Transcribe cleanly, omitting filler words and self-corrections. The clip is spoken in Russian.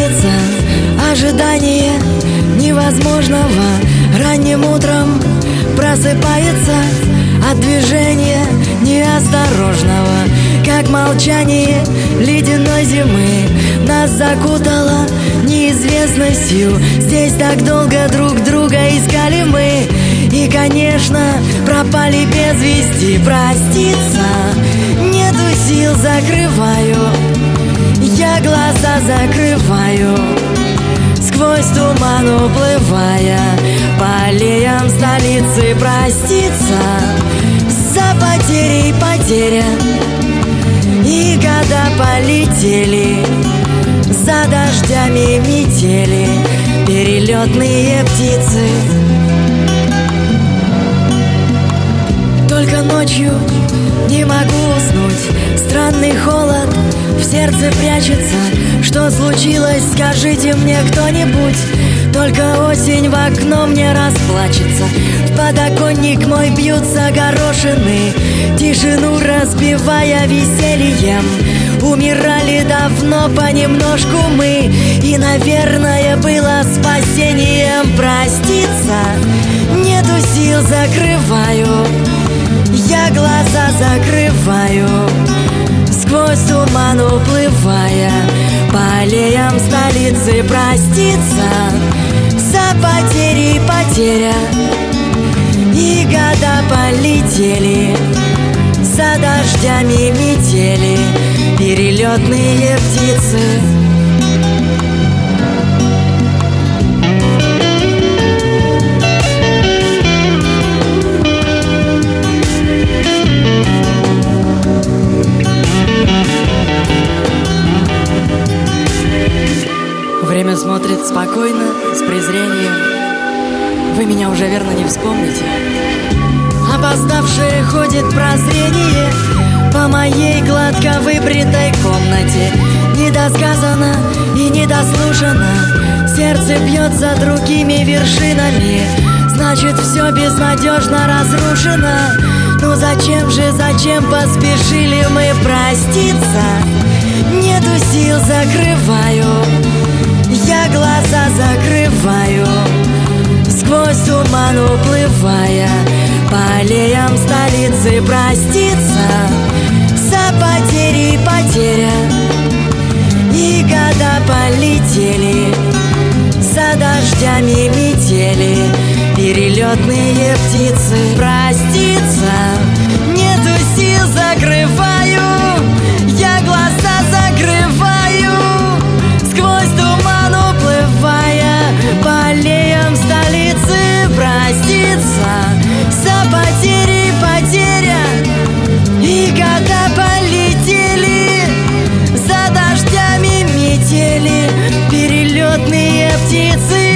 проснуться. Ожидание невозможного ранним утром просыпается от движения неосторожного, как молчание ледяной зимы нас закутало неизвестностью. Здесь так долго друг друга искали мы, и, конечно, пропали без вести. Проститься нету сил, закрываю, я глаза закрываю, сквозь туман уплывая по аллеям столицы. Проститься за потери и потеря, и года полетели за дождями метели, перелетные птицы. Только ночью не могу уснуть, странный холод в сердце прячется. Что случилось, скажите мне кто-нибудь. Только осень в окно мне расплачется. В подоконник мой бьются горошины, тишину разбивая весельем. Умирали давно понемножку мы, и, наверное, было спасением. Проститься нету сил, закрываю, я глаза закрываю, сквозь туман уплывая по аллеям столицы. Проститься за потери и потеря, и года полетели за дождями метели, перелетные птицы. Время смотрит спокойно, с презрением. Вы меня уже верно не вспомните. Опоздавшее ходит прозрение по моей гладко выбритой комнате. Недосказано и недослушано, сердце бьется другими вершинами. Значит, все безнадежно разрушено. Ну зачем поспешили мы проститься? Нету сил, закрываю, я глаза закрываю, сквозь туман уплывая по аллеям столицы. Проститься за потери и потеря, и года полетели за дождями метели, перелетные птицы. Проститься нету сил, закрываю, я глаза закрываю, сквозь туман уплывая по аллеям столицы. Проститься за потери и потеря, и года полетели за дождями метели, перелетные птицы.